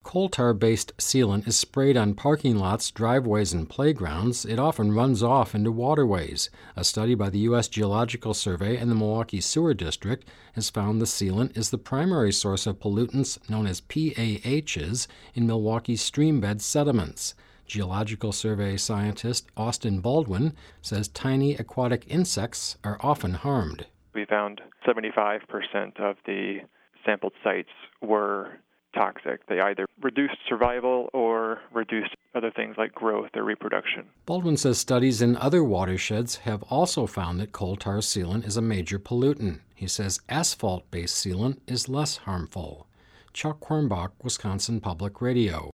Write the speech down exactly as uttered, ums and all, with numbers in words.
coal tar-based sealant is sprayed on parking lots, driveways, and playgrounds. It often runs off into waterways. A study by the U S Geological Survey and the Milwaukee Sewer District has found the sealant is the primary source of pollutants known as P A Hs in Milwaukee's streambed sediments. Geological Survey scientist Austin Baldwin says tiny aquatic insects are often harmed. We found seventy-five percent of the sampled sites were toxic. They either reduced survival or reduced other things like growth or reproduction. Baldwin says studies in other watersheds have also found that coal tar sealant is a major pollutant. He says asphalt-based sealant is less harmful. Chuck Quirmbach, Wisconsin Public Radio.